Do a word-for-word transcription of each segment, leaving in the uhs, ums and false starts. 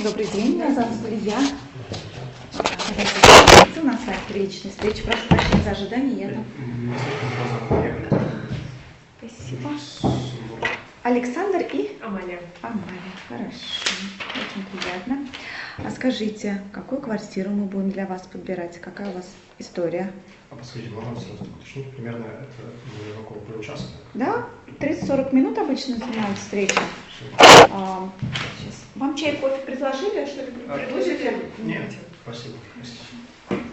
Добрый день, меня зовут Илья. Давайте у нас сайт личной встречи. Прошу прощения за ожидание, я там. Спасибо. Александр и Амалия. Амалия, хорошо, очень приятно. А скажите, какую квартиру мы будем для вас подбирать? Какая у вас история? А подскажите, можно сразу уточнить, примерно это для какого участка? Да, тридцать-сорок минут обычно занимает встреча. А, сейчас. Вам чай, кофе предложили? Что-нибудь А, предложите? Нет, спасибо. спасибо.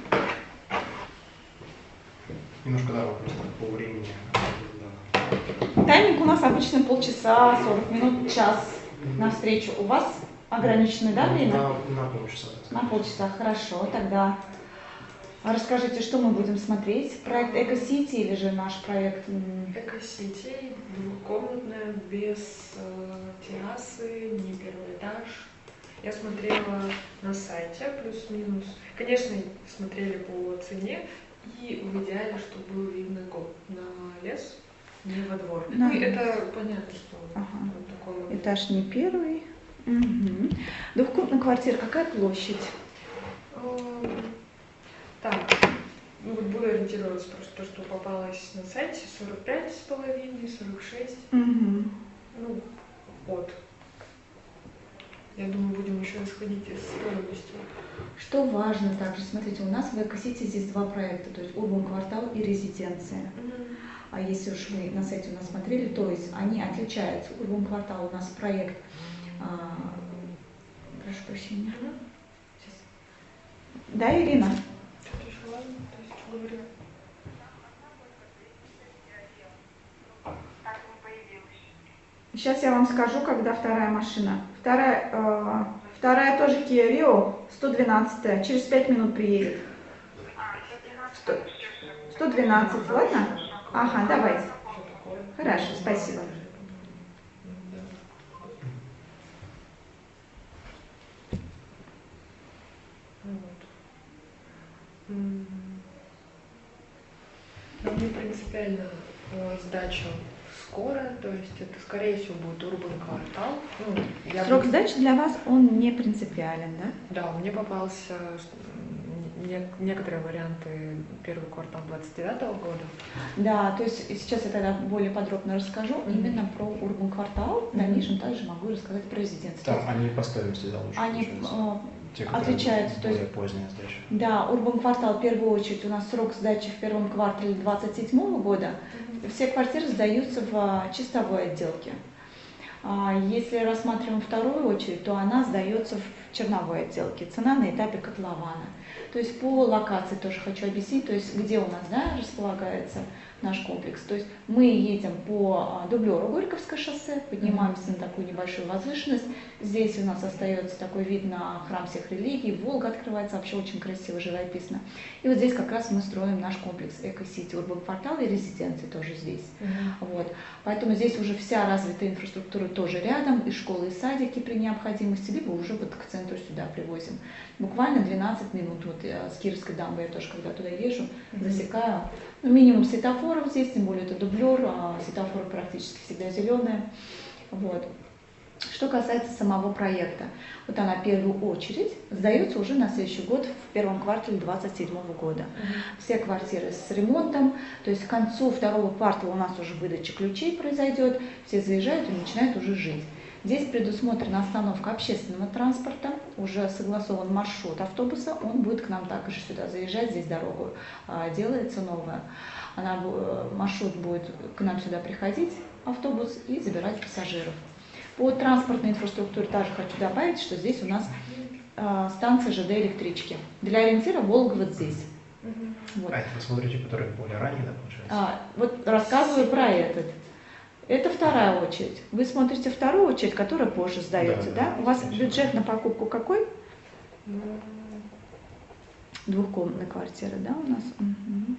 Немножко, да, вопрос по времени. Да. Тайминг у нас обычно полчаса, сорок минут, час на встречу. У вас ограниченное, да, время? На, на полчаса. На полчаса, хорошо. Тогда расскажите, что мы будем смотреть? Проект Эко-Сити или же наш проект? Эко-Сити, двухкомнатная, без э, террасы, не первый этаж. Я смотрела на сайте, плюс-минус. Конечно, смотрели по цене, и в идеале, чтобы было видно на лес, не во двор. На Ну, и лес. это понятно, что Ага. вот такого. Этаж не первый. Угу. Двухкомнатная квартира, какая площадь? Эм, Так, ну вот буду ориентироваться просто то, что попалось на сайте, сорок пять с половиной, сорок шесть, Угу. ну, от. Я думаю, будем еще исходить из стоимости. Что важно также, смотрите, у нас в Эко-Сити здесь два проекта, то есть Урбан Квартал и Резиденция. А если уж вы на сайте у нас смотрели, то есть они отличаются. Урбан Квартал у нас проект, а, прошу прощения. Сейчас. Да, Ирина? Что-то еще важно, то есть говорю. Сейчас я вам скажу, когда вторая машина. Вторая, э, вторая тоже Kia Rio, сто двенадцать, через пять минут приедет. сто, сто двенадцать, ладно? Ага, давайте. Хорошо, спасибо. Нам не принципиально э, сдача скоро, то есть это, скорее всего, будет Урбан Квартал. Ну, я Срок бы- сдачи для вас, он не принципиален, да? Да, мне попался не- некоторые варианты первый квартал двадцать девятого года. Да, то есть сейчас я тогда более подробно расскажу Мгм. именно про Урбан Квартал. В дальнейшем также могу рассказать про резиденцию. Там они по стоимости, да, лучше Они получаются. э, Те, которые отличаются, то более есть- поздняя сдача. да, Урбан Квартал в первую очередь у нас срок сдачи в первом квартале двадцать седьмого года. Все квартиры сдаются в а, чистовой отделке. А Если рассматриваем вторую очередь, то она сдается в черновой отделке. Цена на этапе котлована. То есть по локации тоже хочу объяснить, то есть где у нас, да, располагается наш комплекс. То есть мы едем по а, дублеру Горьковское шоссе, поднимаемся на такую небольшую возвышенность. Здесь у нас остается такой вид на храм всех религий, Волга открывается, вообще очень красиво, живописно. И вот здесь как раз мы строим наш комплекс Эко-Сити, Урбан Квартал и резиденции тоже здесь. Вот. Поэтому здесь уже вся развитая инфраструктура тоже рядом, и школы, и садики при необходимости, либо уже вот к центру сюда привозим. Буквально двенадцать минут, вот я с Кировской дамбы, я тоже когда туда езжу, засекаю. Ну, минимум светофоров здесь, тем более это дублер, а светофоры практически всегда зеленые. Вот. Что касается самого проекта, вот она в первую очередь сдается уже на следующий год, в первом квартале двадцать седьмого года. Все квартиры с ремонтом, то есть к концу второго квартала у нас уже выдача ключей произойдет, все заезжают и начинают уже жить. Здесь предусмотрена остановка общественного транспорта, уже согласован маршрут автобуса, он будет к нам также сюда заезжать, здесь дорогу а, делается новая. Она, бу- маршрут будет к нам сюда приходить, автобус, и забирать пассажиров. По транспортной инфраструктуре также хочу добавить, что здесь у нас а, станция ЖД электрички. Для ориентира Волга вот здесь. Вот. А это вы смотрите, которые более ранние, да, получается? А, вот рассказываю про этот. Это вторая очередь. Вы смотрите вторую очередь, которая позже сдается, да? Да, да, У вас конечно. бюджет на покупку какой? Ну, Двухкомнатная квартира, да, у нас? Мгм.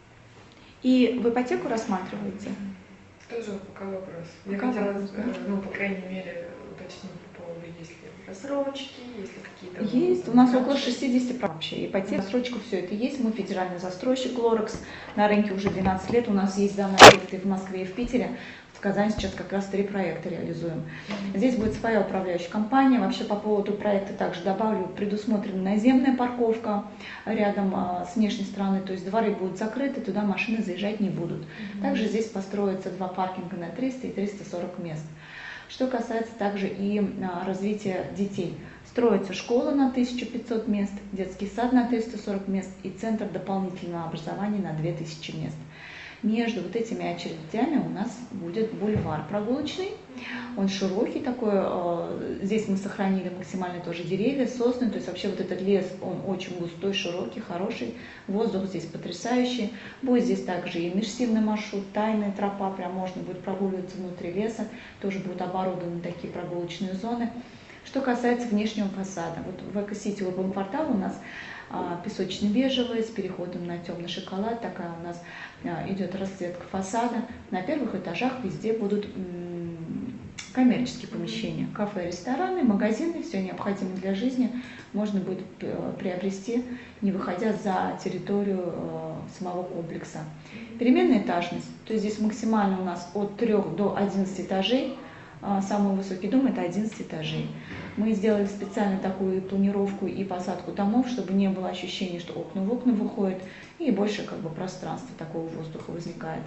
И в ипотеку рассматриваете? тоже пока вопрос. Я Пока хотела, вопрос, да? э, ну, по крайней мере, уточнить по поводу, есть ли рассрочки, есть ли какие-то... Есть. У нас около шестидесяти процентов вообще. Ипотека, рассрочка, все это есть. Мы федеральный застройщик Лорекс. На рынке уже двенадцать лет. У нас есть данные объекты в Москве и в Питере. В Казани сейчас как раз три проекта реализуем. Здесь будет своя управляющая компания. Вообще по поводу проекта также добавлю, предусмотрена наземная парковка рядом а, с внешней стороны, то есть дворы будут закрыты, туда машины заезжать не будут. Также здесь построятся два паркинга на триста и триста сорок мест. Что касается также и а, развития детей. Строится школа на тысячу пятьсот мест, детский сад на триста сорок мест и центр дополнительного образования на две тысячи мест. Между вот этими очередями у нас будет бульвар прогулочный. Он широкий такой. Здесь мы сохранили максимально тоже деревья, сосны. То есть вообще вот этот лес, он очень густой, широкий, хороший. Воздух здесь потрясающий. Будет здесь также и межсильный маршрут, тайная тропа. Прям можно будет прогуливаться внутри леса. Тоже будут оборудованы такие прогулочные зоны. Что касается внешнего фасада. Вот в Эко-Сити Урбан Квартал у нас песочно-бежевый с переходом на темный шоколад. Такая у нас идет расцветка фасада. На первых этажах везде будут коммерческие помещения. Кафе, рестораны, магазины, все необходимое для жизни можно будет приобрести, не выходя за территорию самого комплекса. Переменная этажность. То есть здесь максимально у нас от трёх до одиннадцати этажей. Самый высокий дом – это одиннадцать этажей. Мы сделали специально такую планировку и посадку домов, чтобы не было ощущения, что окна в окна выходят, и больше как бы пространства такого воздуха возникает.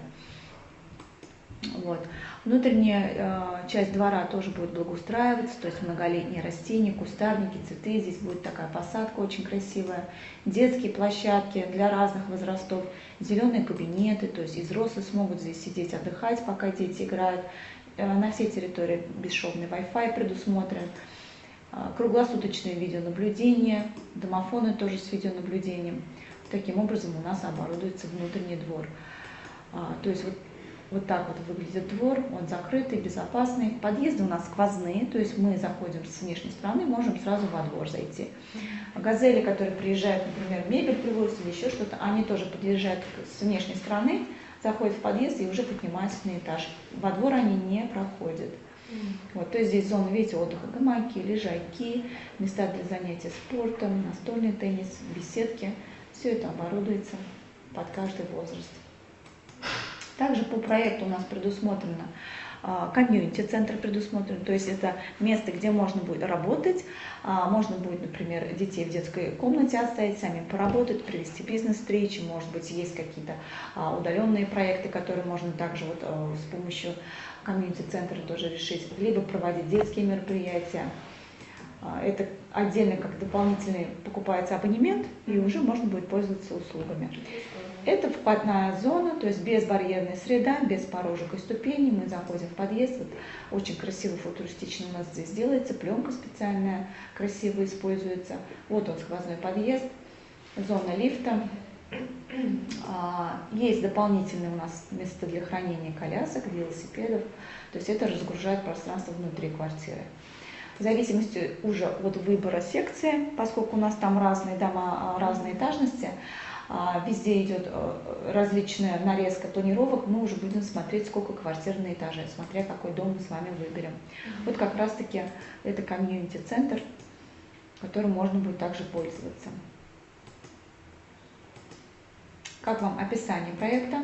Вот. Внутренняя э, часть двора тоже будет благоустраиваться, то есть многолетние растения, кустарники, цветы. Здесь будет такая посадка очень красивая. Детские площадки для разных возрастов, зеленые кабинеты, то есть и взрослые смогут здесь сидеть, отдыхать, пока дети играют. На всей территории бесшовный Wi-Fi предусмотрен, круглосуточное видеонаблюдение, домофоны тоже с видеонаблюдением. Таким образом у нас оборудуется внутренний двор. То есть вот, вот так вот выглядит двор, он закрытый, безопасный. Подъезды у нас сквозные, то есть мы заходим с внешней стороны, можем сразу во двор зайти. Газели, которые приезжают, например, мебель привозят или еще что-то, они тоже подъезжают с внешней стороны, заходят в подъезд и уже поднимаются на этаж. Во двор они не проходят. Mm. Вот, то есть здесь зона, видите, отдыха, гамаки, лежаки, места для занятия спортом, настольный теннис, беседки. Все это оборудуется под каждый возраст. Также по проекту у нас предусмотрено комьюнити-центр предусмотрен, то есть это место, где можно будет работать, можно будет, например, детей в детской комнате оставить, сами поработать, провести бизнес-встречи, может быть, есть какие-то удаленные проекты, которые можно также вот с помощью комьюнити-центра тоже решить, либо проводить детские мероприятия. Это отдельно как дополнительный покупается абонемент, и уже можно будет пользоваться услугами. Это входная зона, то есть безбарьерная среда, без порожек и ступеней. Мы заходим в подъезд. Вот, очень красиво, футуристично у нас здесь делается. Пленка специальная, красиво используется. Вот он, сквозной подъезд, зона лифта. Есть дополнительные у нас места для хранения колясок, велосипедов. То есть это разгружает пространство внутри квартиры. В зависимости уже от выбора секции, поскольку у нас там разные дома, разные этажности, везде идет различная нарезка планировок, мы уже будем смотреть, сколько квартир на этаже, смотря какой дом мы с вами выберем. Mm-hmm. Вот как раз-таки это комьюнити-центр, которым можно будет также пользоваться. Как вам описание проекта?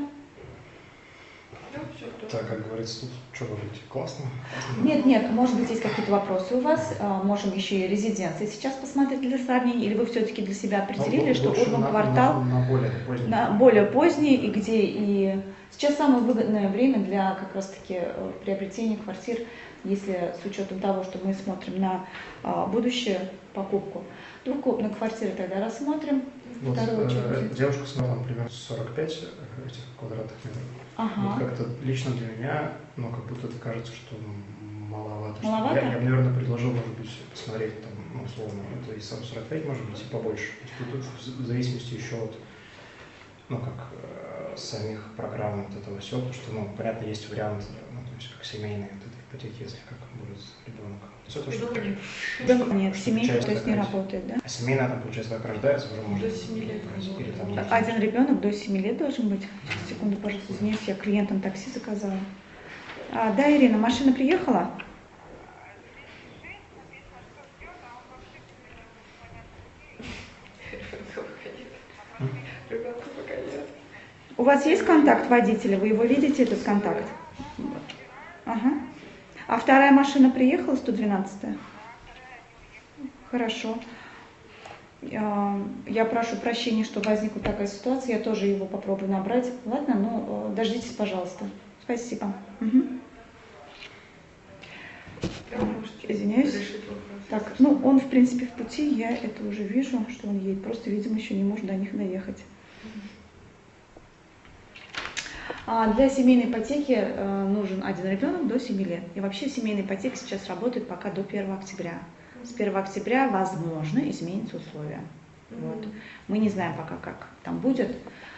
Так, как говорится, тут что говорите, классно? Нет, нет, может быть, есть какие-то вопросы у вас, можем еще и резиденции сейчас посмотреть для сравнения, или вы все-таки для себя определили, ну, что Урбан Квартал на, на, более поздний. на более поздний, и где и сейчас самое выгодное время для как раз-таки приобретения квартир, если с учетом того, что мы смотрим на а, будущую покупку. Двухкомнатные квартиры тогда рассмотрим. Вот, Вторую э, девушка смотрела, например, сорок пять этих квадратных метров. Ага. Вот как-то лично для меня, ну, как будто это кажется, что маловато. Маловато? Что я, я бы, наверное, предложил, может быть, посмотреть там, ну, условно, это и сам сорок пять, может быть, и побольше. Тут в зависимости еще от, ну, как э, самих программ вот этого всего, потому что, ну, понятно, есть вариант, ну, то есть как семейные вот этой ипотеки, если как будет ребенок. Все то, что, Нет, да, нет, семейный, то есть не работает, да? А семейная, там, получается, как рождается, уже можно... До семи лет. Или, там, Так, один ребенок до семи лет должен быть. Секунду, пожалуйста, извините, я клиентам такси заказала. А, да, Ирина, машина приехала? Ребенка пока нет. У вас есть контакт водителя? Вы его видите, этот контакт? вторая машина приехала, сто двенадцатая? Хорошо. Я, я прошу прощения, что возникла такая ситуация. Я тоже его попробую набрать. Ладно, ну, дождитесь, пожалуйста. Спасибо. Угу. Извиняюсь. Так, ну, он, в принципе, в пути. Я это уже вижу, что он едет. Просто, видимо, еще не может до них доехать. Для семейной ипотеки нужен один ребенок до семи лет. И вообще семейная ипотека сейчас работает пока до первого октября. С первого октября, возможно, изменятся условия. Mm-hmm. Вот. Мы не знаем пока, как там будет.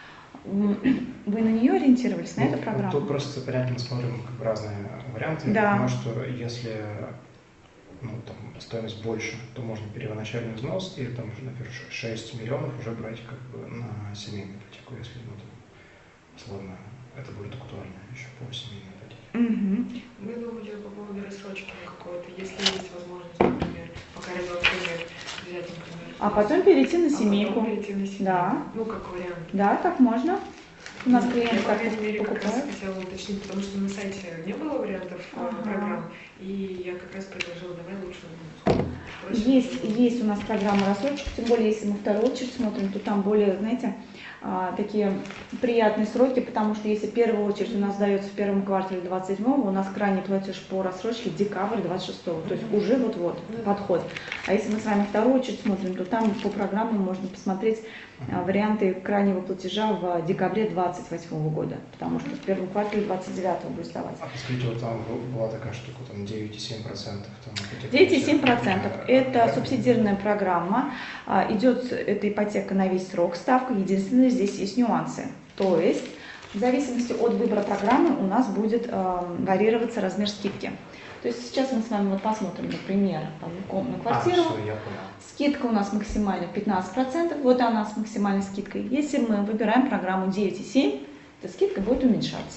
Вы на нее ориентировались, на ну, эту программу? Тут просто, понятно, мы смотрим как бы разные варианты. Да. Я понимаю, что если ну, там, стоимость больше, то можно первоначальный взнос или там, например, шесть миллионов уже брать как бы на семейную ипотеку, если ну, там, условно, это будет актуально еще по семейной ипотеке. Угу. Мы думали по поводу рассрочки какой-то, если есть возможность, например, пока ребенка нет, взять, например. А потом перейти на семейку. А потом перейти на семейку. Да. Ну, как вариант. Да, так можно. У нас клиенты я, так по крайней мере, покупают. как раз хотела уточнить, потому что на сайте не было вариантов Ага. программ, и я как раз предложила, давай лучше ну, Есть, есть у нас программа рассрочки, тем более, если мы вторую очередь смотрим, то там более, знаете, такие приятные сроки, потому что если первая очередь у нас дается в первом квартале двадцать седьмого, у нас крайний платеж по рассрочке декабрь двадцать шестого, то есть уже вот-вот подход. А если мы с вами вторую очередь смотрим, то там по программам можно посмотреть варианты крайнего платежа в декабре двадцать восьмого года, потому что в первом квартале двадцать девятого будет сдавать. А посмотрите, вот там была такая штука, там девять и семь процентов. девять и семь процентов это субсидированная программа, идет эта ипотека на весь срок, ставка, единственное, здесь есть нюансы. То есть в зависимости от выбора программы у нас будет варьироваться размер скидки. То есть сейчас мы с вами вот посмотрим, например, двухкомнатную квартиру. А, все, я понял. Скидка у нас максимально пятнадцать процентов, вот она с максимальной скидкой. Если мы выбираем программу девять и семь, то скидка будет уменьшаться.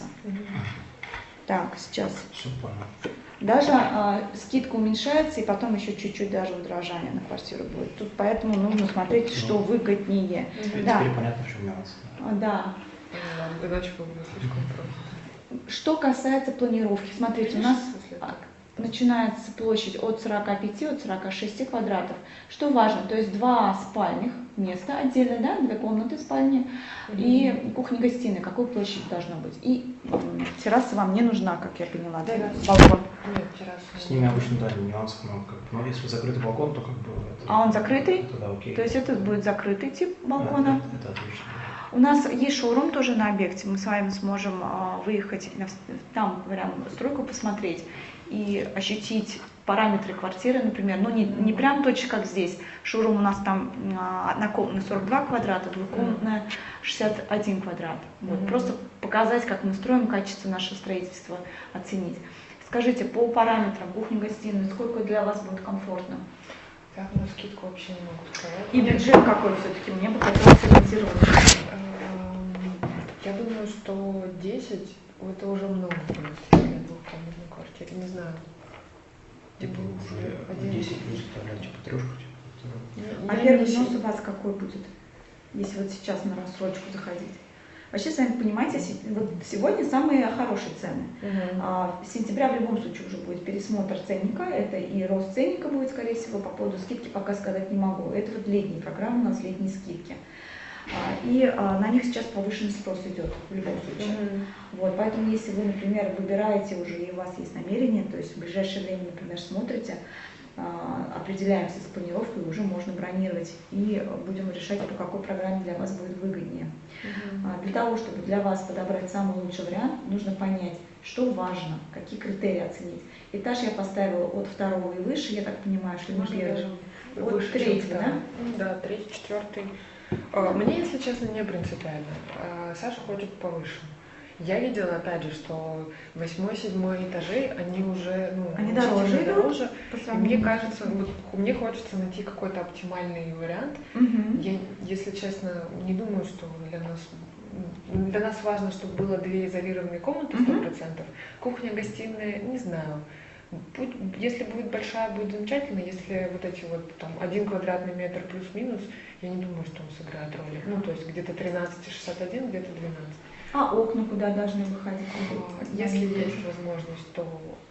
Так, сейчас. Все понял. Даже а, скидка уменьшается, и потом еще чуть-чуть даже удорожание на квартиру будет. Тут поэтому нужно смотреть, что ну, выгоднее. Теперь да. понятно, в чем нюанс. А, да. Иначе было бы слишком просто. Что касается планировки, смотрите, у нас начинается площадь от сорока пяти, от сорока шести квадратов. Что важно, то есть два спальных места отдельно, да, две комнаты спальни mm-hmm. и кухня-гостиная. Какой площадь должна быть? И терраса вам не нужна, как я поняла, да, балкон? Нет, терраса. С ними обычно, да, нюансов много. Как бы, но если закрытый балкон, то как бы... Это, а он закрытый? Это, да, окей. То есть это будет закрытый тип балкона? Да, это, это отлично. У нас есть шоурум тоже на объекте, мы с вами сможем а, выехать там, прям стройку посмотреть и ощутить параметры квартиры, например, ну не, не прям точно как здесь. Шоурум у нас там а, однокомнатная сорок два квадрата, двухкомнатная шестьдесят один квадрат. Вот, mm-hmm. Просто показать, как мы строим, качество нашего строительства оценить. Скажите, по параметрам кухни-гостиной, сколько для вас будет комфортно? Так, на скидку вообще не могу сказать. И бюджет какой все-таки? Мне бы хотелось ориентироваться. Я думаю, что десять это уже много для двухкомнатной квартиры. Не знаю. Типа уже десять плюс оставлять, типа трешку. Типа. А первый взнос у вас какой будет, если вот сейчас на рассрочку заходить? Вообще, сами понимаете, вот сегодня самые хорошие цены. Uh-huh. А в сентябре в любом случае уже будет пересмотр ценника, это и рост ценника будет, скорее всего, по поводу скидки пока сказать не могу. Это вот летние программы, у нас летние скидки. А, и а, на них сейчас повышенный спрос идет в любом случае. Uh-huh. Вот, поэтому если вы, например, выбираете уже и у вас есть намерение, то есть в ближайшее время, например, смотрите, определяемся с планировкой, уже можно бронировать и будем решать, по какой программе для вас будет выгоднее. Uh-huh. Для того, чтобы для вас подобрать самый лучший вариант, нужно понять, что важно, какие критерии оценить. Этаж я поставила от второго и выше, я так понимаю, что не первый. От третьего, да? Да, третий, четвертый. Мне, если честно, не принципиально. Саша хочет повыше. Я видела, опять же, что восьмой, седьмой этажи, они уже, ну, они дороже, дороже. И мне кажется, вот, мне хочется найти какой-то оптимальный вариант. Угу. Я, если честно, не думаю, что для нас, для нас важно, чтобы было две изолированные комнаты сто процентов. Угу. Кухня, гостиная, не знаю. Будь, если будет большая, будет замечательно. Если вот эти вот там один квадратный метр плюс-минус, я не думаю, что он сыграет роль. Ну, то есть где-то тринадцать шестьдесят один, где-то двенадцать. А окна куда должны выходить? А, если есть возможность, то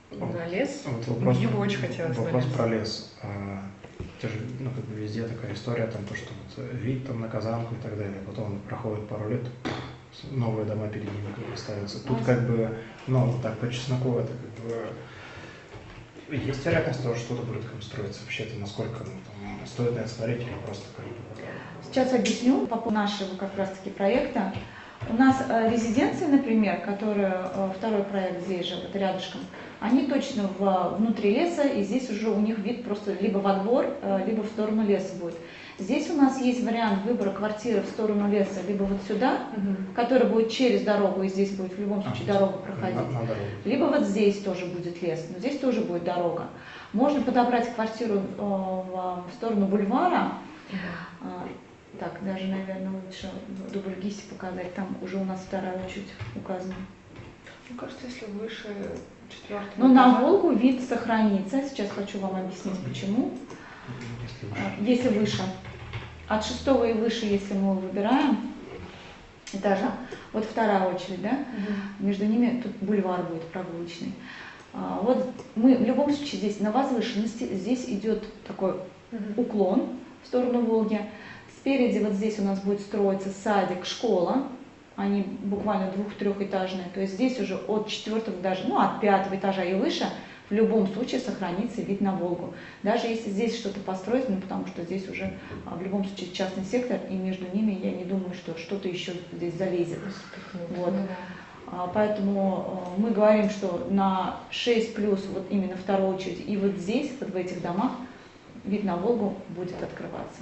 На лес? Вот вопрос, Мне бы очень хотелось на вопрос лес. про лес. А, это же, ну, как бы везде такая история, там, то, что вот вид там на Казанку и так далее, потом проходит пару лет, новые дома перед ними как бы ставятся. Тут как бы, ну, так по чесноку это как бы... Есть вероятность того, что что-то будет там строиться вообще-то, насколько, ну, там, стоит на это смотреть или просто как бы... Сейчас объясню по поводу нашего как раз-таки проекта. У нас э, резиденции, например, которые э, второй проект здесь же, вот рядышком, они точно в, внутри леса, и здесь уже у них вид просто либо во двор, э, либо в сторону леса будет. Здесь у нас есть вариант выбора квартиры в сторону леса, либо вот сюда, Мгм. который будет через дорогу, и здесь будет в любом случае А, дорога На, проходить. на дорогу. Либо вот здесь тоже будет лес, но здесь тоже будет дорога. Можно подобрать квартиру э, в, в сторону бульвара. А, Так, даже, наверное, лучше дубль ГИСи показать, там уже у нас вторая очередь указана. Мне кажется, если выше четвертого Но на этажа- Волгу вид сохранится, сейчас хочу вам объяснить почему. Если выше. А, Если выше, от шестого и выше, если мы выбираем этажа, вот вторая очередь, да, Мгм. между ними тут бульвар будет прогулочный. А, Вот мы в любом случае здесь на возвышенности, здесь идет такой Мгм. уклон в сторону Волги. Спереди вот здесь у нас будет строиться садик, школа. Они буквально двух-трехэтажные. То есть здесь уже от четвертого даже, ну от пятого этажа и выше в любом случае сохранится вид на Волгу. Даже если здесь что-то построить, ну потому что здесь уже а, в любом случае частный сектор, и между ними я не думаю, что что-то еще здесь залезет. Вот. Ну А, Поэтому э, мы говорим, что на шесть плюс вот именно вторую очередь и вот здесь, вот в этих домах, вид на Волгу будет открываться.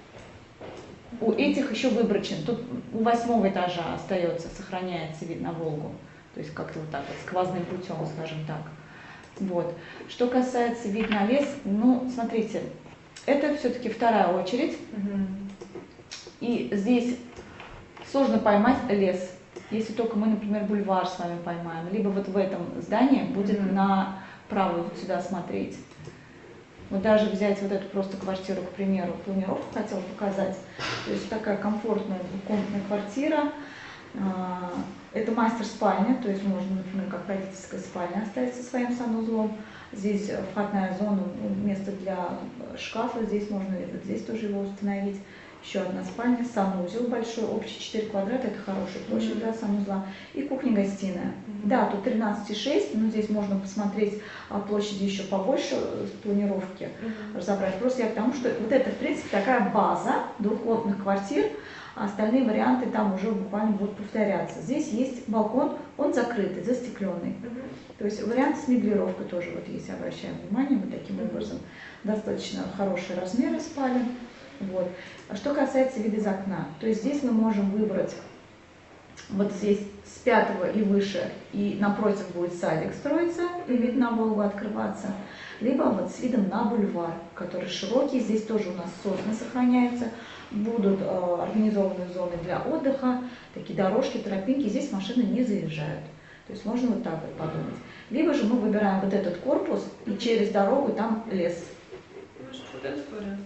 У этих еще выборочен. Тут у восьмого этажа остается, сохраняется вид на Волгу. То есть как-то вот так вот, сквозным путем, скажем так. Вот. Что касается вид на лес, ну, смотрите, это все-таки вторая очередь. Мгм. И здесь сложно поймать лес, если только мы, например, бульвар с вами поймаем. Либо вот в этом здании будет Мгм. направо вот сюда смотреть. Вот даже взять вот эту просто квартиру, к примеру, планировку хотела показать. То есть такая комфортная двухкомнатная квартира. А, Это мастер-спальня, то есть можно, например, как родительская спальня оставить со своим санузлом. Здесь входная зона, ну, место для шкафа, здесь можно вот здесь тоже его установить. Еще одна спальня, санузел большой, общий четыре квадрата, это хорошая площадь Мгм. для санузла. И кухня-гостиная. Мгм. Да, тут тринадцать и шесть, но здесь можно посмотреть а, площади еще побольше э, с планировки Мгм. разобрать. Просто я к тому, что вот это, в принципе, такая база двухкомнатных квартир, а остальные варианты там уже буквально будут повторяться. Здесь есть балкон, он закрытый, застекленный. Мгм. То есть вариант с меблировкой тоже, вот если обращаем внимание, вот таким Мгм. образом. Достаточно хорошие размеры спален. Вот. А что касается вида из окна, то есть здесь мы можем выбрать вот здесь с пятого и выше, и напротив будет садик строиться, и вид на Волгу открываться, либо вот с видом на бульвар, который широкий, здесь тоже у нас сосны сохраняются, будут э, организованы зоны для отдыха, такие дорожки, тропинки, здесь машины не заезжают. То есть можно вот так вот подумать. Либо же мы выбираем вот этот корпус, и через дорогу там лес. Может, вот этот вариант?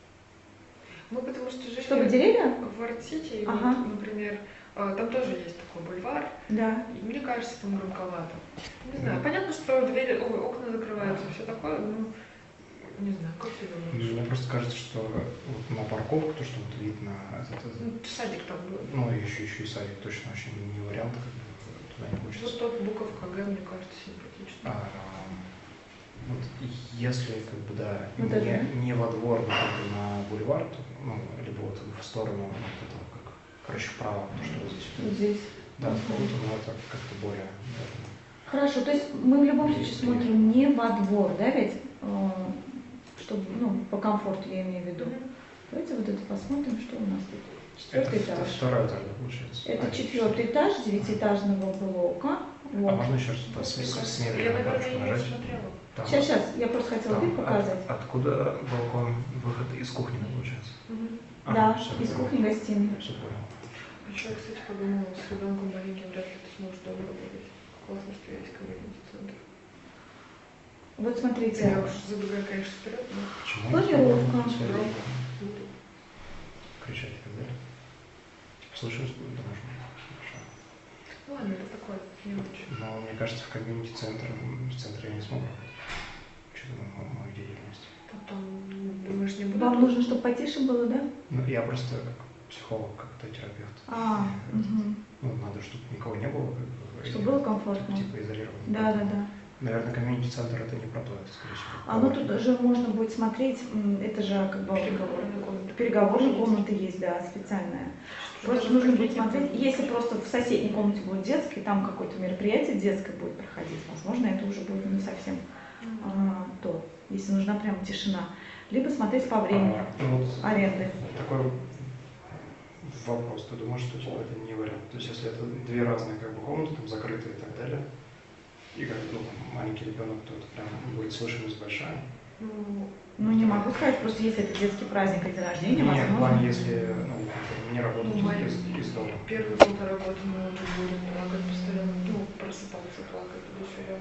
Мы потому что жили Чтобы деревья? в Арт-Сити, и Ага. вот, например, э, там тоже есть такой бульвар, Да. и мне кажется, там громковато. Не знаю, понятно, что двери, ой, окна закрываются, все такое, ну, не знаю, как ты думаешь? Мне просто кажется, что вот на парковку, то, что вот вид на этот, этот, Ну, садик там был. ну, еще, еще и садик точно вообще не вариант, как бы туда не хочется. Вот тот буковка Г, мне кажется, симпатично. А, вот если, как бы, да, Вот не, это, не во двор, но как бы на бульвар, то, ну, либо вот в сторону вот этого, как, короче, вправо, то, что вот здесь. Вот здесь. Да, в круто, но это как-то более, наверное. Хорошо, то есть мы в любом случае Есть, смотрим не во двор, да, ведь, э, чтобы, ну, по комфорту я имею в виду. Давайте вот это посмотрим, что у нас тут. Четвертый Это этаж. второй этаж, да, получается? Это А, четвертый этаж девятиэтажного блока. А Вот. можно еще раз с, с, с Я, мебелью на наверное, карточку и не нажать? смотрела. Там- Сейчас, сейчас, я просто хотела там вид показать. от- откуда балкон, выход из кухни, да, получается? Мгм. А, Да, всё, из понял. кухни-гостиной. Все понял. Еще, я, кстати, подумала, с ребенком маленьким вряд ли ты сможешь дома работать. Классно, что есть комьюнити-центр. Вот смотрите, Я уж забегаю, конечно, вперед, но... Почему? Планировка. Связь, да. Кричать и так далее. Слышишь, домашний? Хорошо. Ладно, это такое, мелочь. Но мне кажется, в комьюнити-центре, в центре я не смогу работать. Учитывая мою, мою деятельность. Потом, думаешь, не буду? Вам нужно, чтобы потише было, да? Ну, я просто как психолог, как-то терапевт. А, И, угу. Ну, надо, чтобы никого не было. Как бы, Чтобы и, было комфортно. Типа изолировано. Да, да, да. Наверное, комьюнити-центр это не про то, это, скорее всего. А ну тут же можно будет смотреть, м, это же как бы Переговорная комната. переговорная комната есть, да, специальная. Просто нужно будет смотреть, если просто в соседней комнате будет детский, там какое-то мероприятие детское будет проходить, возможно, это уже будет не совсем а, то, если нужна прям тишина. Либо смотреть по времени А, ну, вот аренды. такой вопрос. Ты думаешь, что типа, это не вариант? То есть, если это две разные как бы, комнаты, там, закрытые и так далее, и как ну, там, маленький ребенок, то это прям будет слышимость большая. Ну, Ну, не могу сказать, просто если это детский праздник или день рождения, Нет, в возможно. плане, если ну, не работать Ну, мои- из, из дома. первые полтора года мы уже будем плакать постоянно, ну, просыпаться, плакать туда-сюда.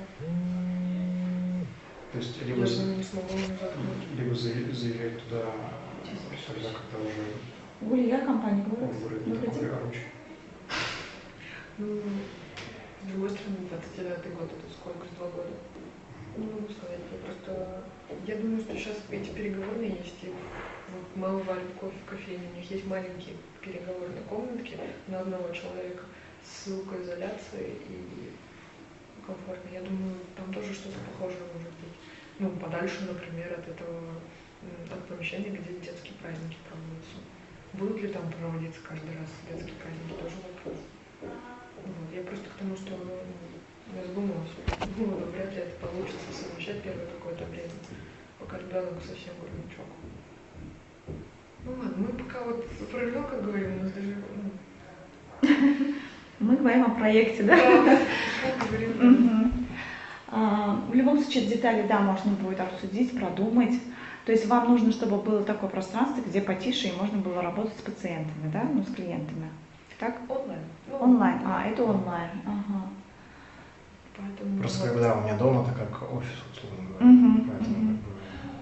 То есть, либо, Я же не смогу не заткнуть. либо за- заявлять туда, тогда, когда уже Гуля, я компания говорю. будет Добрый такой день. оручий. Ну, с другой стороны, двадцать девятый год, это сколько, два года? Не могу сказать, я просто... Я думаю, что сейчас эти переговорные есть, и вот мама варит кофе в кофейне, у них есть маленькие переговорные комнатки на одного человека с звукоизоляцией и комфортно. Я думаю, там тоже что-то похожее может быть. Ну, подальше, например, от этого, м, от помещения, где детские праздники проводятся. Будут ли там проводиться каждый раз детские праздники, тоже вопрос. Вот. Я просто к тому, что ну, я задумалась, ну, вряд ли это получится совмещать первое какое-то время, пока ребенок совсем грудничок. Ну ладно, мы пока вот про ребенка говорим, у нас даже... Ну, Мы говорим о проекте, да? да, говорим, да. Мгм. А, В любом случае детали, да, можно будет обсудить, продумать. То есть вам нужно, чтобы было такое пространство, где потише и можно было работать с пациентами, да, ну, с клиентами. Так? Онлайн. Ну, Онлайн. А, это онлайн. Ага. Поэтому... Просто вот. как бы, да, у меня дома это как офис, условно говоря. Мгм, Поэтому мгм. как бы,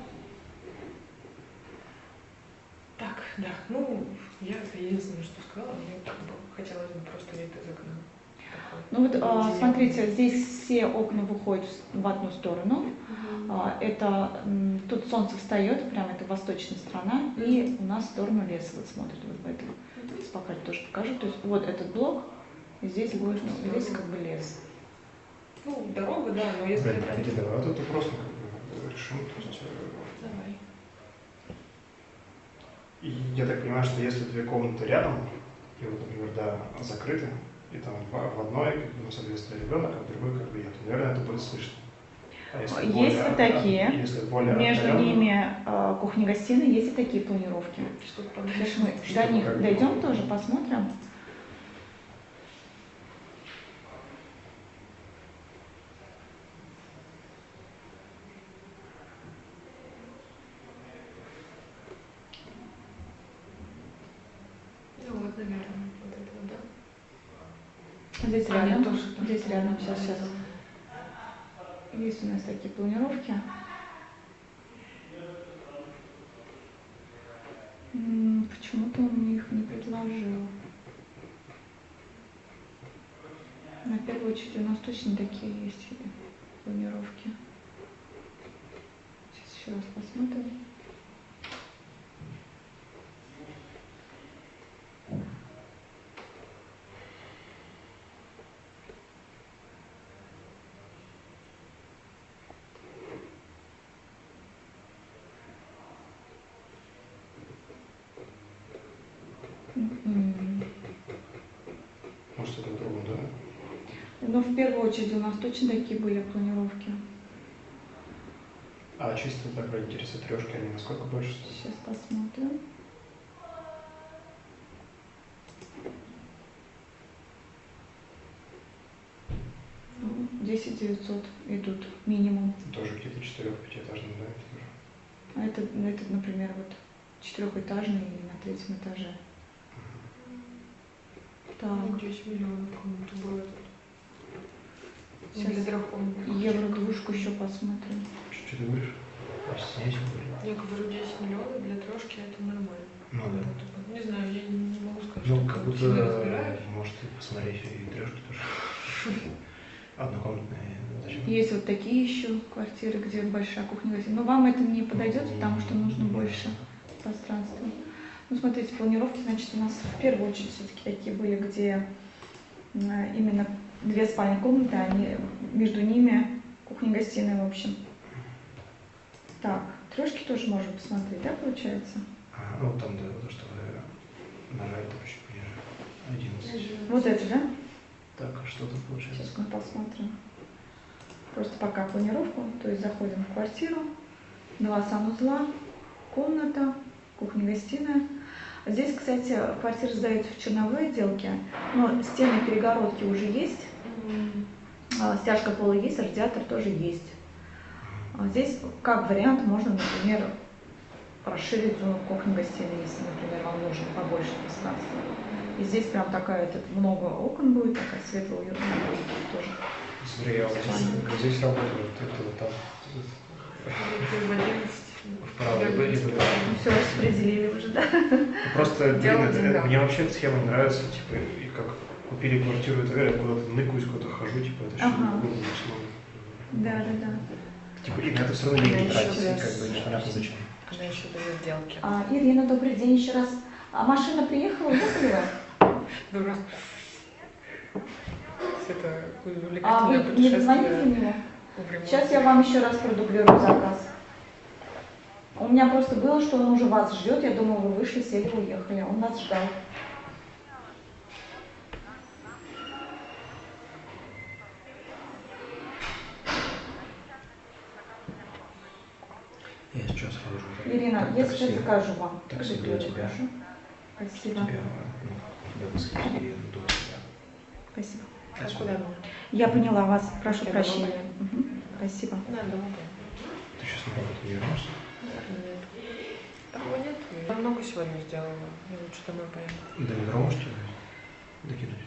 Так, да, ну, я это единственное, что сказала, мне как бы хотелось бы просто вид из окна. Такой. Ну вот, а, Уединение. смотрите, здесь все окна выходят в одну сторону. Мгм. А, Это м, тут солнце встает, прям это восточная сторона, и у нас в сторону леса вот смотрит вот в этом. Сейчас пока тоже покажу. То есть вот этот блок, и здесь будет, ну, здесь как бы лес. Ну, дорога, да, но если блин, это... Никита, давай вот это просто как бы решим. То есть, э, Давай. и я так понимаю, что если две комнаты рядом, и вот, например, да, закрыты, и там в в одной, как бы, ну, соответственно, ребенок, а в другой как бы я, то, наверное, это будет слышно. А если Есть более- вот такие. а если более Между отдаленно, ними э, кухня-гостиная, есть и такие планировки. Что-то Сейчас подальше. мы до Чтобы них как бы- дойдем тоже, посмотрим. Ну вот, наверное, вот это вот, да. Здесь А, рядом, я тоже там здесь рядом, смотрела. сейчас, сейчас. Есть у нас такие планировки. М, Почему-то он мне их не предложил. На первую очередь у нас точно такие есть планировки. Сейчас еще раз посмотрим. М. может, это в другом доме. Но в первую очередь у нас точно такие были планировки. А чисто так ради интереса трешки, они насколько больше стоят? Сейчас посмотрим. Ну, десять девятьсот идут минимум. Тоже какие-то четырех-пятиэтажные домики тоже. А это, ну, это, например, вот четырехэтажный и на третьем этаже. Ну, Так, десять миллионов комнату было тут. Ну, Сейчас для трех комнат. евро двушку еще посмотрим. Чуть-чуть выше. Постесняйся, говорю. Я говорю, десять миллионов для трошки это нормально. Ну да. Не знаю, я не могу сказать, Ну, что как я сильно будто, разбираюсь. может, и посмотреть и трешки тоже. Однокомнатные. Зачем? Есть вот такие еще квартиры, где большая кухня-гостиная. Но вам это не подойдет, потому что нужно больше пространства. Ну, смотрите, планировки, значит, у нас в первую очередь все-таки такие были, где э, именно две спальные комнаты, они между ними кухня-гостиная, в общем. Так, трешки тоже можно посмотреть, да, получается? А, ну, там, да, то, что вы нажали, там чуть пониже. одиннадцать. Вот это, да? Так, а что тут получается? Сейчас мы посмотрим. Просто пока планировку, то есть заходим в квартиру, два санузла, комната, кухня-гостиная. Здесь, кстати, квартира сдается в черновой отделке, но стены перегородки уже есть, а, стяжка пола есть, радиатор тоже есть. А здесь, как вариант, можно, например, расширить зону кухни-гостиной, если, например, вам нужно побольше пространства. И здесь прям такая, тут много окон будет, такая светлая, уютная, может быть, тоже. Смотри, я вот здесь, здесь работаю, ты вот там. Ты в одиннадцать. Вправо, либо, либо. Ну, все распределили уже, да? Просто, блин, Дело это- деньгам. мне вообще эта схема не нравится, типа, и как купили квартиру и так далее, куда-то ныкаюсь, куда-то хожу, типа, это что Ага. такое, не смогу. Да, да, да. Типа, и на это все равно деньги Она еще тратить, и раз- как бы непонятно зачем. Она еще дает сделки. А, Ирина, добрый день еще раз. А машина приехала, уехала? Дура. Это А увлекательное вы не звоните путешествие мне? в ремонт. Сейчас я вам еще раз продублирую заказ. У меня просто было, что он уже вас ждет. Я думала, вы вышли, сели, уехали. Он нас ждал. Я сейчас хожу. Ирина, Так, я такси. сейчас закажу вам. Такси Продублирую, для тебя. хорошо? Спасибо. Тебя, ну, тебя воскресили до тебя. Спасибо. А куда мы? Я поняла вас. Прошу Я прощения. дома Мгм. Спасибо. Да, дома. Ты сейчас на работу не вернешься? Наверное, нет. Такого нет. Я много сегодня сделала. Я лучше домой поеду. До метро можете докинуть?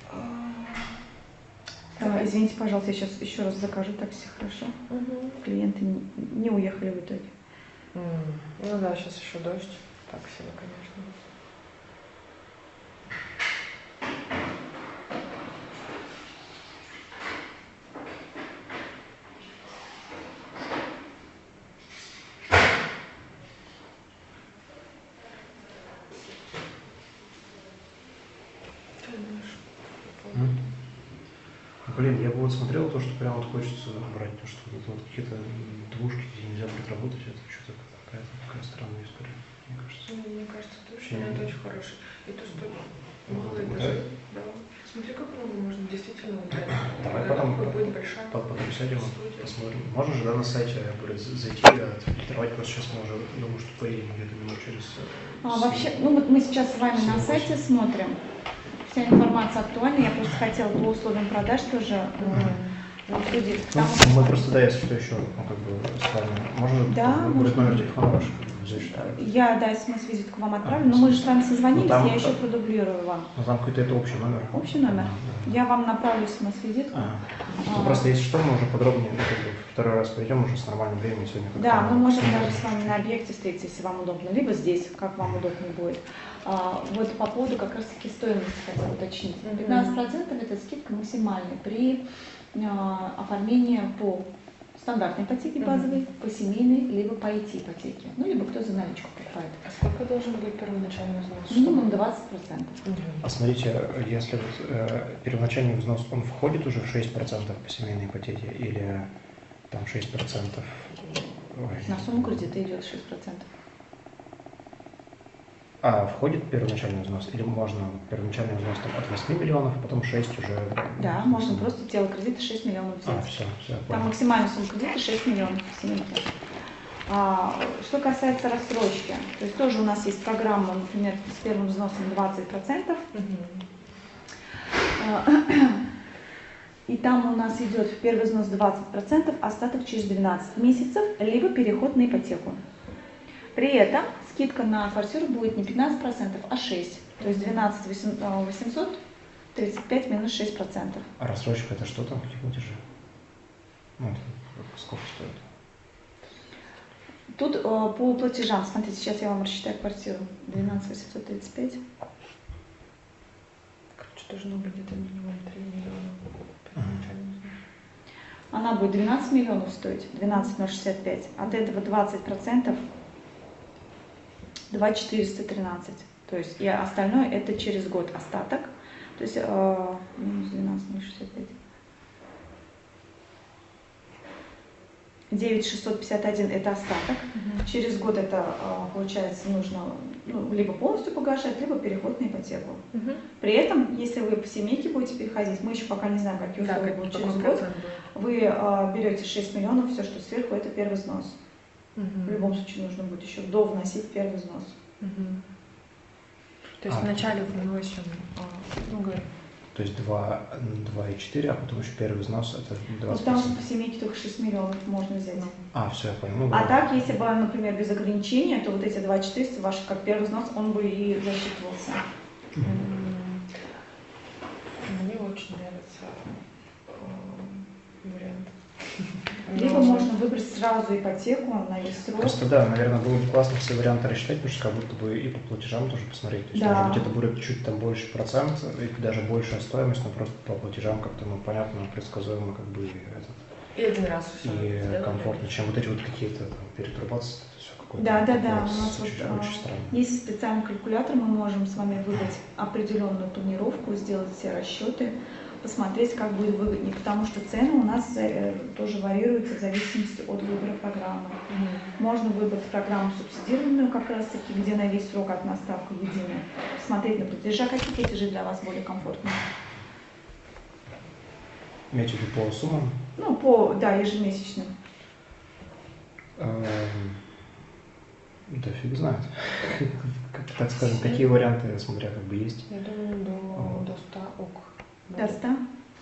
А, извините, пожалуйста, я сейчас еще раз закажу такси, хорошо? Клиенты не, не уехали в итоге. М, Ну да, сейчас еще дождь. Так себе, конечно. Ты думаешь? М? Блин, я бы вот смотрел то, что прям вот хочется брать, то, что вот, вот какие-то двушки, где нельзя будет работать, это что-то какая-то такая странная история, мне кажется. Ну, мне кажется, тоже Вообще это не- очень хороший. И то, что Ну, малый вот даже. Да. Смотри, как много можно действительно уделять. Давай Да, потом, такой будет большая Потом потом сядем, студия. посмотрим. Можно же, да, на сайте будет з- зайти, отфильтровать, просто сейчас мы уже, думаю, что поедем где-то минут через... э, А, семь. вообще, ну вот мы сейчас с вами на сайте смотрим. Вся информация актуальна. Я просто хотела по условиям продаж тоже э, обсудить. Ну, Потому что, мы просто, да, если что еще, ну, как бы, с вами, можно, Да, там будет можно. номер телефона ваш, взять, что ли? я, да, смс-визитку вам отправлю, А, но мы же с вами Ну, созвонились, там- я еще там- продублирую вам. Ну, там какой-то это общий номер. Общий номер? Да. Я вам направлю смс-визитку. А. А, Ну, просто если что, мы уже подробнее, ну, как бы, второй раз пойдем уже с нормальным временем сегодня. как-то Да, мы можем обсудим. даже с вами на объекте встретиться, если вам удобно, либо здесь, как вам удобнее будет. А, вот по поводу как раз-таки стоимости хотела уточнить. Мгм. пятнадцать процентов это скидка максимальная при а, оформлении по стандартной ипотеке Мгм. базовой, по семейной, либо по ай ти-ипотеке. Ну, либо кто за наличку покупает. А сколько должен быть первоначальный взнос? Минимум двадцать процентов. Мгм. А смотрите, если вот, э, первоначальный взнос, он входит уже в шесть процентов по семейной ипотеке или там шесть процентов? Ой. На сумму кредита идет шесть процентов. А входит первоначальный взнос или можно первоначальный взнос там, от восьми миллионов, а потом шесть уже? Да, можно просто тело кредита шесть миллионов А, взять. все, все, Там понял. максимальная сумма кредита шесть миллионов семейки. А, что касается рассрочки, то есть тоже у нас есть программа, например, с первым взносом двадцать процентов. Мгм. А, И там у нас идет первый взнос двадцать процентов, остаток через двенадцать месяцев, либо переход на ипотеку. При этом скидка на квартиру будет не пятнадцать процентов, а шесть процентов. То есть двенадцать восемьсот тридцать пять минус шесть процентов. А рассрочка это что там, какие платежи? Ну, это сколько стоит? Тут э, по платежам, смотрите, сейчас я вам рассчитаю квартиру. двенадцать восемьсот тридцать пять. Короче, должно быть где-то минимум три миллиона. Первоначально. Она будет двенадцать миллионов стоить, двенадцать ноль шестьдесят пять. От этого двадцать процентов два четыреста тринадцать. То есть и остальное это через год остаток. То есть э, минус двенадцать ноль шестьдесят пять. девять шестьсот пятьдесят один это остаток. Мгм. Через год это, э, получается, нужно ну, либо полностью погашать, либо переход на ипотеку. Мгм. При этом, если вы по семейке будете переходить, мы еще пока не знаем, какие Да, условия как- будут какой через год, процент будет? вы э, берете шесть миллионов, все, что сверху, это первый взнос. Мгм. В любом случае нужно будет еще довносить первый взнос. Мгм. То есть А. вначале вносим, а, ну, говорю, То есть два и четыре, а потом еще первый взнос это Ну, двадцать потому что процентов. по семейке только шесть миллионов можно взять. ну, А, все, я понял. Ну, А да. так, если бы, например, без ограничения, то вот эти два четыреста, ваш как первый взнос, он бы и засчитывался. м, мне очень нравится э, вариант. Либо Но- можно выбрать сразу ипотеку на весь срок. Просто да, наверное, было бы классно все варианты рассчитать, потому что как будто бы и по платежам тоже посмотреть. То есть, Да. может быть, это будет чуть там больше процент, и даже большая стоимость, но просто по платежам как-то, ну, понятно, предсказуемо, как бы, этот, И один раз все и комфортно, чем вот эти вот какие-то там перетрубации, это все какое-то. Да, да, такое да. У с- нас вот, очень, а, очень странно. есть специальный калькулятор, мы можем с вами выбрать определенную планировку, сделать все расчеты, посмотреть, как будет выгоднее, потому что цены у нас э, тоже варьируются в зависимости от выбора программы. Можно выбрать программу субсидированную, как раз таки, где на весь срок одна ставка единая. Смотреть на платежи. Какие платежи для вас более комфортные? Имеете в виду по суммам? Ну, по, да, ежемесячным. Эм, Да фиг знает. Как, так скажем, такие варианты, смотря как бы есть. Я думаю, до, до ста ок. До ста?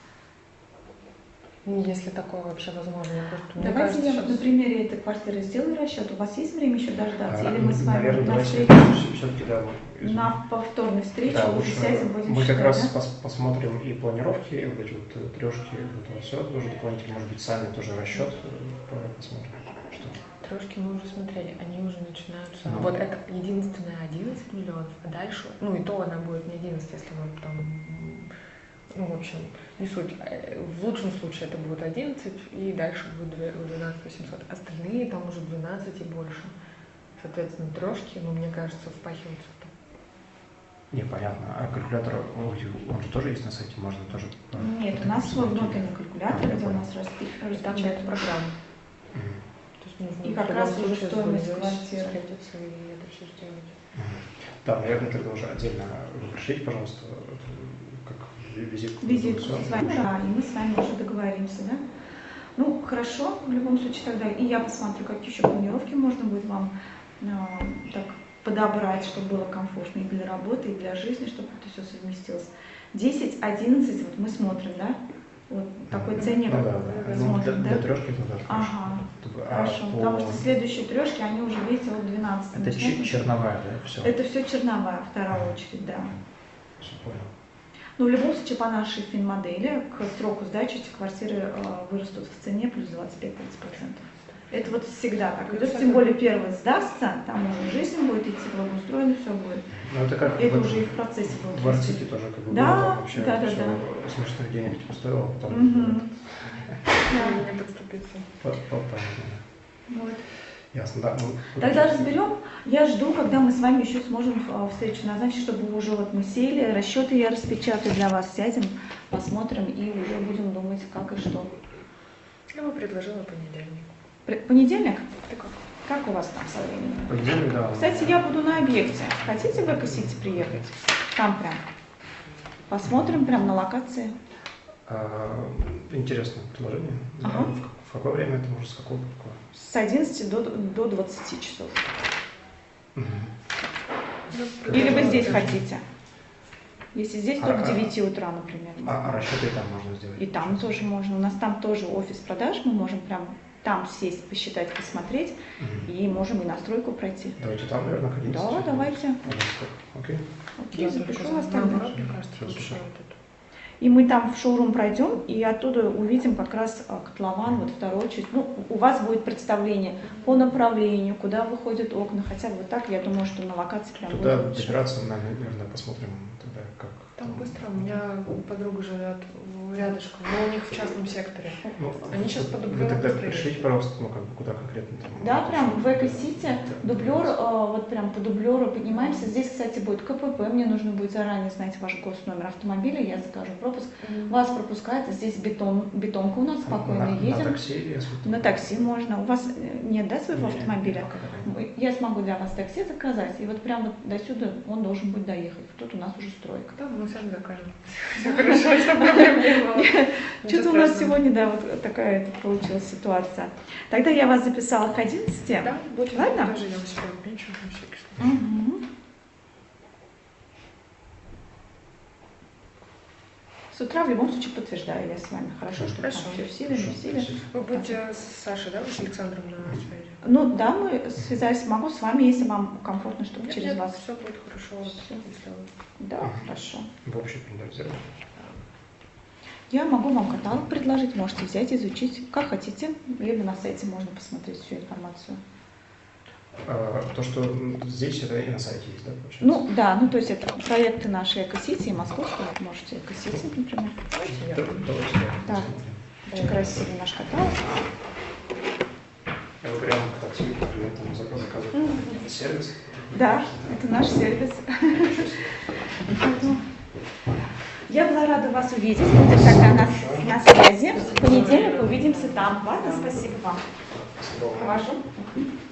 Ну, если такое вообще возможно. Я просто, мне Давайте кажется, я вот на сейчас- примере этой квартиры сделаю расчет. У вас есть время еще дождаться? А, Или мы с вами наверное, на давайте встрече, все-таки, да, мы- на повторной встрече Да, уже лучше сядем, будем мы как считать, раз да? пос- посмотрим и планировки, и вот эти вот э, трешки, вот это все тоже дополнительно, может быть, сами тоже расчет э, посмотрим. Что? Трошки мы уже смотрели, они уже начинаются. Ну. Вот это единственное одиннадцать миллионов, а дальше, ну и то она будет не одиннадцать, если мы там, м, ну, в общем, не суть. Э, В лучшем случае это будет одиннадцать, и дальше будет двенадцать восемьсот. Остальные там уже двенадцать и больше. Соответственно, трешки, ну, мне кажется, впахиваются в то. Непонятно. А калькулятор, ой, он же тоже есть на сайте, можно тоже... э, Нет, вот у нас это свой посмотреть. внутренний калькулятор, А, я где у понял. нас распи- И там нет распечатано. программы. Мгм. То есть нужно И как в любом раз уже случае стоимость здесь квартиры. встретиться и это все сделать. Мгм. Да, наверное, тогда уже отдельно вы пришлите, пожалуйста, это, как визитку. Визитку всё. с вами, да, и мы с вами уже договоримся, да? Ну, хорошо, в любом случае тогда. И я посмотрю, какие еще планировки можно будет вам э, так подобрать, чтобы было комфортно и для работы, и для жизни, чтобы это все совместилось. десять, одиннадцать, вот мы смотрим, да? Вот такой ценник Ну, да, да. Ну, для, смотрим, для да? трешки это да, Ага, хорошо. А хорошо, по- потому что следующие трешки, они уже, видите, от двенадцати. Это начинают. чер- черновая, да, все? Это все черновая, вторая очередь, да. Все понял. Но в любом случае, по нашей финмодели, к сроку сдачи эти квартиры э, вырастут в цене плюс двадцать пять - тридцать процентов. Это вот всегда так идет, тем более первый сдастся, там уже жизнь будет идти, благоустроено все будет. Ну, это как Это в- уже и в процессе будет. в Арктике тоже как бы Да, было, там вообще да, да, всё да. смешных денег типа стоило, а потом Мгм. Да. Не подступиться. по- по- понятно. Вот. Ясно, да. Ну, Тогда разберем. Я жду, когда мы с вами еще сможем э, встречу назначить, чтобы уже вот мы сели, расчеты я распечатаю для вас, сядем, посмотрим и уже будем думать, как и что. Я бы предложила понедельник. Пр- Понедельник? Ты как? Как у вас там со временем? Понедельник, да. Кстати, я буду на объекте. Хотите в Эко-Сити приехать? Там прям. Посмотрим прям на локации. А, интересное предложение. Да, Ага. в, как- в какое время это может, с какого по какое? С одиннадцати до, до двадцати часов. Мгм. Ну, Или вы предлагаю. здесь хотите? Если здесь, то А, к а, девяти утра, например. А, а расчеты и там можно сделать? И там тоже можно. У нас там тоже офис продаж. Мы можем прям там сесть, посчитать, посмотреть. Мгм. И можем и настройку пройти. Давайте там, наверное, к одиннадцати. Да, давайте. одиннадцать. Окей. Окей, Я запишу только вас за- тогда. наоборот, мне кажется, Всё, лучше запишу. вот это. И мы там в шоурум пройдем, и оттуда увидим как раз а, котлован, вот вторую часть. Ну, у вас будет представление по направлению, куда выходят окна. Хотя бы вот так, я думаю, что на локации прям Туда будет лучше. добираться, наверное, посмотрим тогда, как. Там быстро, у меня подруга живет рядышком, но у них в частном секторе. Ну, Они сейчас по Вы дублеру тогда быстрее. пришлите, пожалуйста, ну, как бы, куда конкретно там. Да, прям в Эко-Сити, Да. дублер, э, вот прям по дублеру поднимаемся. Здесь, кстати, будет КПП, мне нужно будет заранее знать ваш госномер автомобиля, я закажу пропуск. Мгм. Вас пропускает, здесь бетон, бетонка у нас, спокойно на, едем. На такси, если На такси можно. У вас э, нет, да, своего Нет, автомобиля? пока да. Мы- Я смогу для вас такси заказать, и вот прямо вот до сюда он должен будет доехать. Тут у нас уже стройка. Да, мы сами закажем. Все хорошо, чтобы проблем не было. Что-то у нас сегодня, да, вот такая получилась ситуация. Тогда я вас записала к одиннадцати. Да, будем. Ладно? Даже я у себя отмечу на всякий случай. Мгм. С утра в любом случае подтверждаю я с вами. Хорошо, что Хорошо. все в силе, не в силе. Спасибо. Вы будете с Сашей, да, вы с Александром на связи? Ну да, мы связались, могу с вами, если вам комфортно, чтобы Нет, через нет, вас. все будет хорошо, вот, Всё. если вы... Да, хорошо. В общем, да, Я могу вам каталог предложить, можете взять, изучить, как хотите, либо на сайте можно посмотреть всю информацию. А, то, что здесь, это и на сайте есть, да, получается? Ну да, ну то есть это проекты нашей Эко-Сити и московского, вот можете Эко-Сити, например. Да, давайте, да. Да. Очень красивый наш каталог. Я вы прямо к такси, клиентам заказывать сервис. Да, это наш сервис. Поэтому я была рада вас увидеть. Будем тогда на, на связи. В понедельник увидимся там. Ладно, спасибо вам. Спасибо вам. Провожу.